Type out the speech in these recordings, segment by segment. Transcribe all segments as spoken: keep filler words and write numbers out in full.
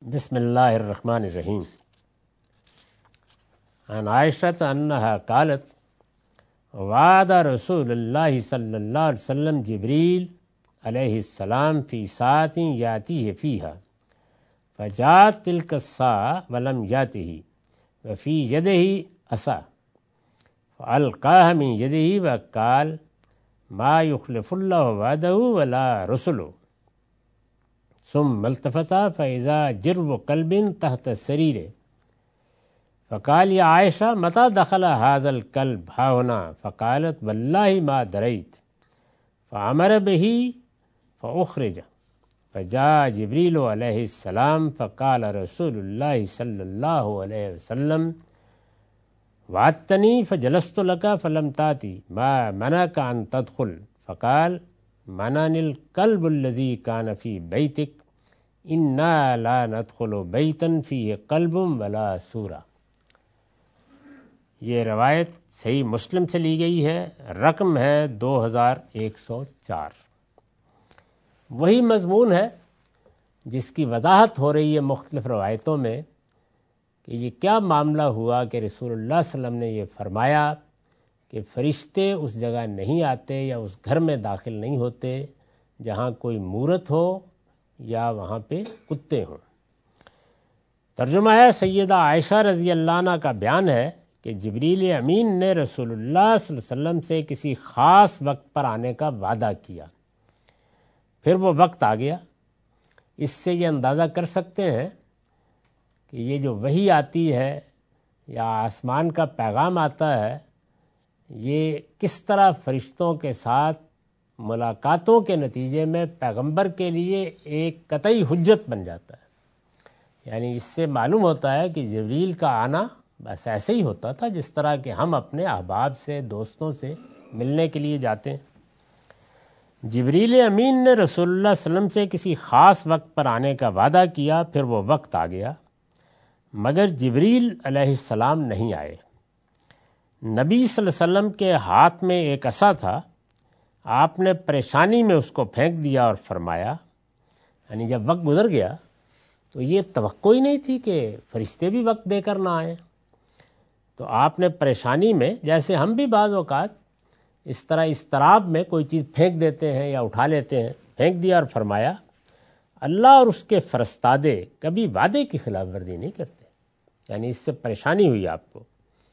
بسم اللہ الرحمن الرحیم. عن عائشة انها قالت وعد رسول اللہ صلی اللہ علیہ وسلم جبریل علیہ السلام فی ساعة یاتیہ فیہا فجاءت تلک الساعة ولم یاتہ وفی یدہ عصا فالقاها من یدہ وقال ما یخلف اللہ وعدہ ولا رسلہ ثم التفت فإذا جرو قلب تحت السرير فقال يا عائشة متى دخل هذا الكلب ها هنا فقالت والله ما دريت فأمر به فأخرج فجاء جبريل عليه السلام فقال رسول الله صلى الله عليه وسلم وعدتني فجلست لك فلم تأتي ما منعك أن تدخل فقال منعني الكلب الذي كان في بيتك إنا لا ندخل بيتا فيه قلب ولا سورة. یہ روایت صحیح مسلم سے لی گئی ہے، رقم ہے دو ہزار ایک سو چار. وہی مضمون ہے جس کی وضاحت ہو رہی ہے مختلف روایتوں میں کہ یہ کیا معاملہ ہوا کہ رسول اللہ صلی اللہ علیہ وسلم نے یہ فرمایا کہ فرشتے اس جگہ نہیں آتے یا اس گھر میں داخل نہیں ہوتے جہاں کوئی مورت ہو یا وہاں پہ کتے ہوں. ترجمہ ہے سیدہ عائشہ رضی اللہ عنہ کا بیان ہے کہ جبریل امین نے رسول اللہ صلی اللہ علیہ وسلم سے کسی خاص وقت پر آنے کا وعدہ کیا، پھر وہ وقت آ گیا. اس سے یہ اندازہ کر سکتے ہیں کہ یہ جو وحی آتی ہے یا آسمان کا پیغام آتا ہے یہ کس طرح فرشتوں کے ساتھ ملاقاتوں کے نتیجے میں پیغمبر کے لیے ایک قطعی حجت بن جاتا ہے. یعنی اس سے معلوم ہوتا ہے کہ جبریل کا آنا بس ایسے ہی ہوتا تھا جس طرح کہ ہم اپنے احباب سے، دوستوں سے ملنے کے لیے جاتے ہیں. جبریل امین نے رسول اللہ صلی اللہ علیہ وسلم سے کسی خاص وقت پر آنے کا وعدہ کیا، پھر وہ وقت آ گیا مگر جبریل علیہ السلام نہیں آئے. نبی صلی اللہ علیہ وسلم کے ہاتھ میں ایک عصا تھا، آپ نے پریشانی میں اس کو پھینک دیا اور فرمایا، یعنی جب وقت گزر گیا تو یہ توقع ہی نہیں تھی کہ فرشتے بھی وقت دے کر نہ آئیں، تو آپ نے پریشانی میں، جیسے ہم بھی بعض اوقات اس طرح اضطراب میں کوئی چیز پھینک دیتے ہیں یا اٹھا لیتے ہیں، پھینک دیا اور فرمایا اللہ اور اس کے فرستادے کبھی وعدے کی خلاف ورزی نہیں کرتے. یعنی اس سے پریشانی ہوئی آپ کو.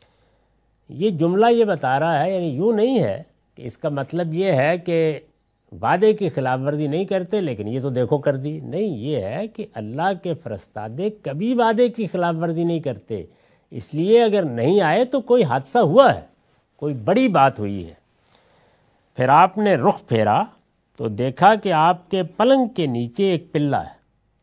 یہ جملہ یہ بتا رہا ہے، یعنی یوں نہیں ہے کہ اس کا مطلب یہ ہے کہ وعدے کی خلاف ورزی نہیں کرتے لیکن یہ تو دیکھو کر دی. نہیں، یہ ہے کہ اللہ کے فرستادے کبھی وعدے کی خلاف ورزی نہیں کرتے، اس لیے اگر نہیں آئے تو کوئی حادثہ ہوا ہے، کوئی بڑی بات ہوئی ہے. پھر آپ نے رخ پھیرا تو دیکھا کہ آپ کے پلنگ کے نیچے ایک پلہ ہے.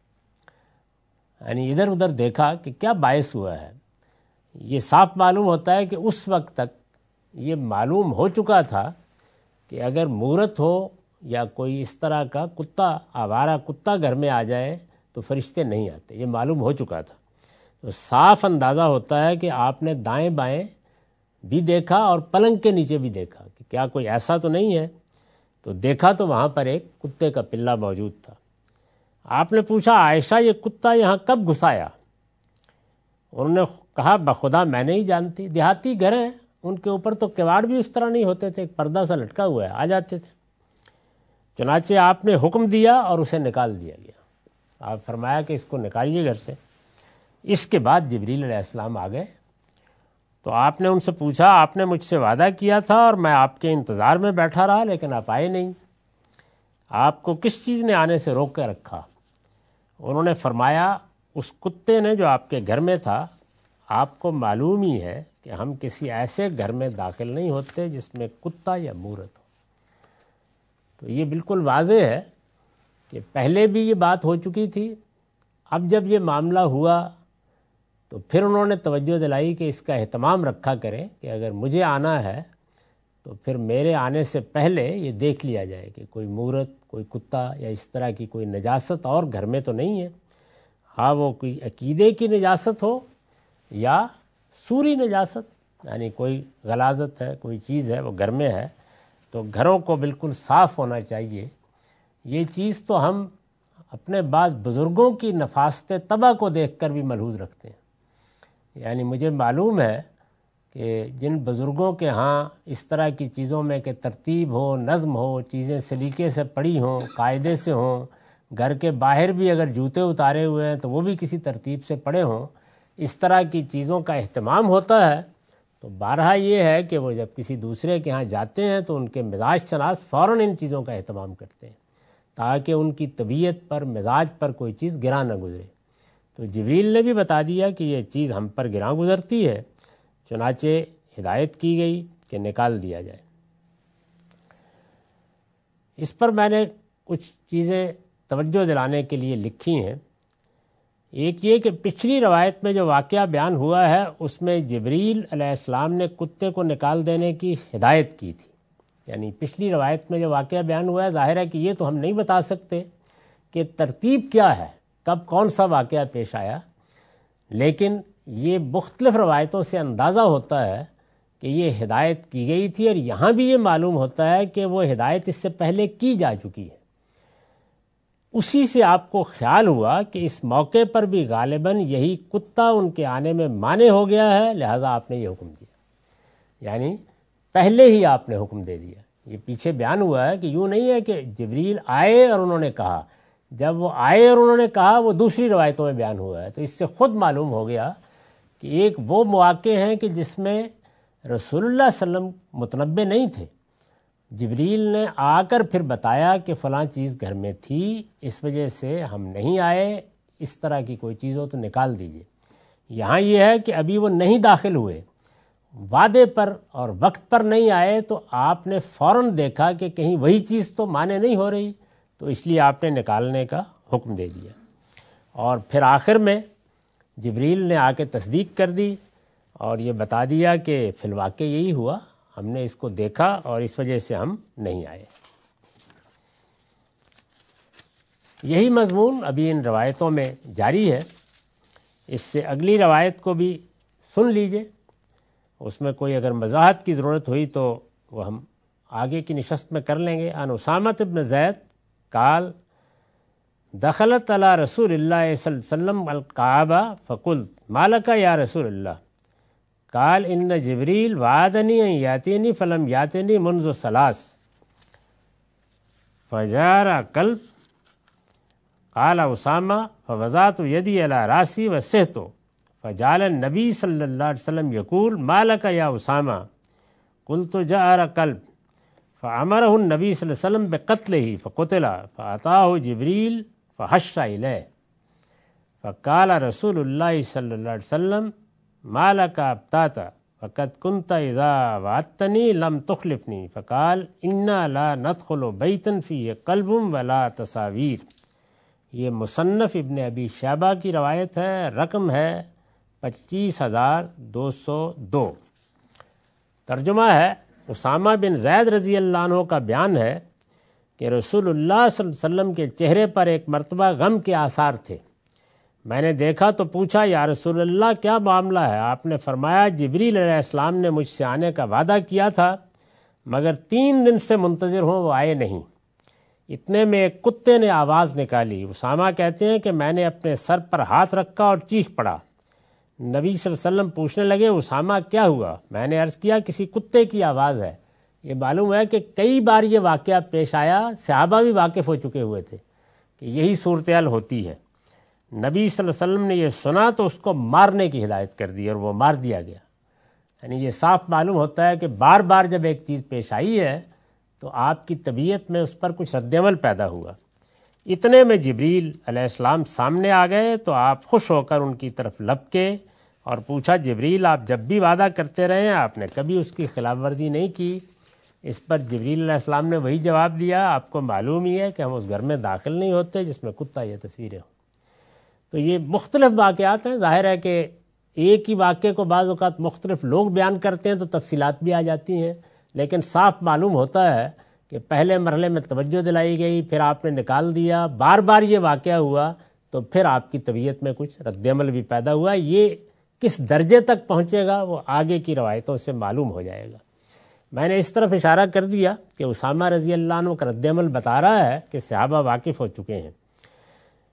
یعنی ادھر ادھر دیکھا کہ کیا باعث ہوا ہے. یہ صاف معلوم ہوتا ہے کہ اس وقت تک یہ معلوم ہو چکا تھا کہ اگر مورت ہو یا کوئی اس طرح کا کتا، آوارہ کتا گھر میں آ جائے تو فرشتے نہیں آتے، یہ معلوم ہو چکا تھا. تو صاف اندازہ ہوتا ہے کہ آپ نے دائیں بائیں بھی دیکھا اور پلنگ کے نیچے بھی دیکھا کہ کیا کوئی ایسا تو نہیں ہے. تو دیکھا تو وہاں پر ایک کتے کا پلہ موجود تھا. آپ نے پوچھا عائشہ یہ کتا یہاں کب گھسایا؟ انہوں نے کہا بخدا میں نہیں جانتی، دیہاتی گھر ہیں ان کے اوپر تو کواڑ بھی اس طرح نہیں ہوتے تھے، ایک پردہ سا لٹکا ہوا ہے، آ جاتے تھے. چنانچہ آپ نے حکم دیا اور اسے نکال دیا گیا. آپ فرمایا کہ اس کو نکالیے گھر سے. اس کے بعد جبریل علیہ السلام آ گئے تو آپ نے ان سے پوچھا آپ نے مجھ سے وعدہ کیا تھا اور میں آپ کے انتظار میں بیٹھا رہا لیکن آپ آئے نہیں، آپ کو کس چیز نے آنے سے روک کے رکھا؟ انہوں نے فرمایا اس کتے نے جو آپ کے گھر میں تھا، آپ کو معلوم ہی ہے کہ ہم کسی ایسے گھر میں داخل نہیں ہوتے جس میں کتا یا مورت ہو. تو یہ بالکل واضح ہے کہ پہلے بھی یہ بات ہو چکی تھی. اب جب یہ معاملہ ہوا تو پھر انہوں نے توجہ دلائی کہ اس کا اہتمام رکھا کریں کہ اگر مجھے آنا ہے تو پھر میرے آنے سے پہلے یہ دیکھ لیا جائے کہ کوئی مورت، کوئی کتا یا اس طرح کی کوئی نجاست اور گھر میں تو نہیں ہے. ہاں وہ کوئی عقیدے کی نجاست ہو یا سوری نجاست، یعنی کوئی غلاظت ہے، کوئی چیز ہے وہ گھر میں ہے، تو گھروں کو بالکل صاف ہونا چاہیے. یہ چیز تو ہم اپنے بعض بزرگوں کی نفاست طبع کو دیکھ کر بھی ملحوظ رکھتے ہیں۔ یعنی مجھے معلوم ہے کہ جن بزرگوں کے ہاں اس طرح کی چیزوں میں کہ ترتیب ہو، نظم ہو، چیزیں سلیقے سے پڑی ہوں، قاعدے سے ہوں، گھر کے باہر بھی اگر جوتے اتارے ہوئے ہیں تو وہ بھی کسی ترتیب سے پڑے ہوں، اس طرح کی چیزوں کا اہتمام ہوتا ہے، تو بارہا یہ ہے کہ وہ جب کسی دوسرے کے ہاں جاتے ہیں تو ان کے مزاج شناس فوراً ان چیزوں کا اہتمام کرتے ہیں تاکہ ان کی طبیعت پر، مزاج پر کوئی چیز گراں نہ گزرے۔ تو جبریل نے بھی بتا دیا کہ یہ چیز ہم پر گراں گزرتی ہے، چنانچہ ہدایت کی گئی کہ نکال دیا جائے۔ اس پر میں نے کچھ چیزیں توجہ دلانے کے لیے لکھی ہیں۔ ایک یہ کہ پچھلی روایت میں جو واقعہ بیان ہوا ہے اس میں جبریل علیہ السلام نے کتے کو نکال دینے کی ہدایت کی تھی۔ یعنی پچھلی روایت میں جو واقعہ بیان ہوا ہے، ظاہر ہے کہ یہ تو ہم نہیں بتا سکتے کہ ترتیب کیا ہے، کب کون سا واقعہ پیش آیا، لیکن یہ مختلف روایتوں سے اندازہ ہوتا ہے کہ یہ ہدایت کی گئی تھی، اور یہاں بھی یہ معلوم ہوتا ہے کہ وہ ہدایت اس سے پہلے کی جا چکی ہے۔ اسی سے آپ کو خیال ہوا کہ اس موقع پر بھی غالباً یہی کتا ان کے آنے میں مانع ہو گیا ہے، لہٰذا آپ نے یہ حکم دیا، یعنی پہلے ہی آپ نے حکم دے دیا۔ یہ پیچھے بیان ہوا ہے کہ یوں نہیں ہے کہ جبریل آئے اور انہوں نے کہا، جب وہ آئے اور انہوں نے کہا وہ دوسری روایتوں میں بیان ہوا ہے، تو اس سے خود معلوم ہو گیا کہ ایک وہ مواقع ہیں کہ جس میں رسول اللہ صلی اللہ علیہ وسلم متنبع نہیں تھے، جبریل نے آ کر پھر بتایا کہ فلاں چیز گھر میں تھی، اس وجہ سے ہم نہیں آئے، اس طرح کی کوئی چیز ہو تو نکال دیجئے۔ یہاں یہ ہے کہ ابھی وہ نہیں داخل ہوئے، وعدے پر اور وقت پر نہیں آئے، تو آپ نے فوراً دیکھا کہ کہیں وہی چیز تو مانے نہیں ہو رہی، تو اس لیے آپ نے نکالنے کا حکم دے دیا۔ اور پھر آخر میں جبریل نے آ کے تصدیق کر دی اور یہ بتا دیا کہ فی الواقع یہی ہوا، ہم نے اس کو دیکھا اور اس وجہ سے ہم نہیں آئے۔ یہی مضمون ابھی ان روایتوں میں جاری ہے، اس سے اگلی روایت کو بھی سن لیجئے، اس میں کوئی اگر وضاحت کی ضرورت ہوئی تو وہ ہم آگے کی نشست میں کر لیں گے۔ ان اسامۃ بن زید قال دخلت علی رسول اللہ صلی اللہ علیہ وسلم الکعبہ فقلت ما لک یا رسول اللہ قال ان جبریل وعدنی ان یاتینی فلم یاتینی منذ ثلاث فجار قلب قال اسامہ فوضعت یدی علی راسی وسحت فجعل النبی صلی اللہ علیہ وسلم یقول ما لک یا اسامہ قلت جعر قلب فامرہ النبی صلی اللہ علیہ وسلم بقتلہ فقتل فاتاہ جبریل فحش الیہ فقال رسول اللہ صلی اللہ علیہ وسلم ما لک ابتعت فقد كنت اذا وعدتنی لم تخلفنی فقال انا لا ندخل بیتا فیہ قلب ولا تصاویر۔ یہ مصنف ابن ابی شیبہ کی روایت ہے، رقم ہے پچیس ہزار دو سو دو۔ ترجمہ ہے، اسامہ بن زید رضی اللہ عنہ کا بیان ہے کہ رسول اللہ صلی اللہ علیہ وسلم کے چہرے پر ایک مرتبہ غم کے آثار تھے۔ میں نے دیکھا تو پوچھا یا رسول اللہ کیا معاملہ ہے؟ آپ نے فرمایا جبریل علیہ السلام نے مجھ سے آنے کا وعدہ کیا تھا، مگر تین دن سے منتظر ہوں وہ آئے نہیں۔ اتنے میں ایک کتے نے آواز نکالی۔ اسامہ کہتے ہیں کہ میں نے اپنے سر پر ہاتھ رکھا اور چیخ پڑا۔ نبی صلی اللہ علیہ وسلم پوچھنے لگے اسامہ کیا ہوا؟ میں نے عرض کیا کسی کتے کی آواز ہے۔ یہ معلوم ہے کہ کئی بار یہ واقعہ پیش آیا، صحابہ بھی واقف ہو چکے ہوئے تھے کہ یہی صورتحال ہوتی ہے۔ نبی صلی اللہ علیہ وسلم نے یہ سنا تو اس کو مارنے کی ہدایت کر دی اور وہ مار دیا گیا۔ یعنی یہ صاف معلوم ہوتا ہے کہ بار بار جب ایک چیز پیش آئی ہے تو آپ کی طبیعت میں اس پر کچھ رد عمل پیدا ہوا۔ اتنے میں جبریل علیہ السلام سامنے آ گئے تو آپ خوش ہو کر ان کی طرف لپکے اور پوچھا جبریل آپ جب بھی وعدہ کرتے رہے ہیں، آپ نے کبھی اس کی خلاف ورزی نہیں کی۔ اس پر جبریل علیہ السلام نے وہی جواب دیا آپ کو معلوم ہی ہے کہ ہم اس گھر میں داخل نہیں ہوتے جس میں کتا یا تصویریں ہوں۔ تو یہ مختلف واقعات ہیں، ظاہر ہے کہ ایک ہی واقعے کو بعض اوقات مختلف لوگ بیان کرتے ہیں تو تفصیلات بھی آ جاتی ہیں، لیکن صاف معلوم ہوتا ہے کہ پہلے مرحلے میں توجہ دلائی گئی، پھر آپ نے نکال دیا، بار بار یہ واقعہ ہوا تو پھر آپ کی طبیعت میں کچھ رد عمل بھی پیدا ہوا۔ یہ کس درجے تک پہنچے گا وہ آگے کی روایتوں سے معلوم ہو جائے گا۔ میں نے اس طرف اشارہ کر دیا کہ اسامہ رضی اللہ عنہ کا رد عمل بتا رہا ہے کہ صحابہ واقف ہو چکے ہیں۔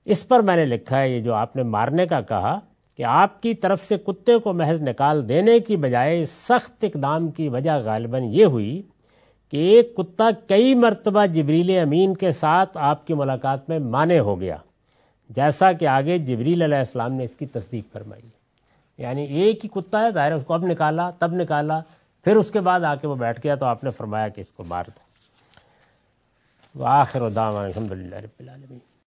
اس پر میں نے لکھا ہے، یہ جو آپ نے مارنے کا کہا کہ آپ کی طرف سے کتے کو محض نکال دینے کی بجائے سخت اقدام کی وجہ غالباً یہ ہوئی کہ ایک کتا کئی مرتبہ جبریل امین کے ساتھ آپ کی ملاقات میں مانع ہو گیا، جیسا کہ آگے جبریل علیہ السلام نے اس کی تصدیق فرمائی۔ یعنی ایک ہی کتا ہے، ظاہر ہے اس کو اب نکالا، تب نکالا، پھر اس کے بعد آ کے وہ بیٹھ گیا تو آپ نے فرمایا کہ اس کو مار دو۔ وآخر دعوانا الحمد للہ رب العالمین۔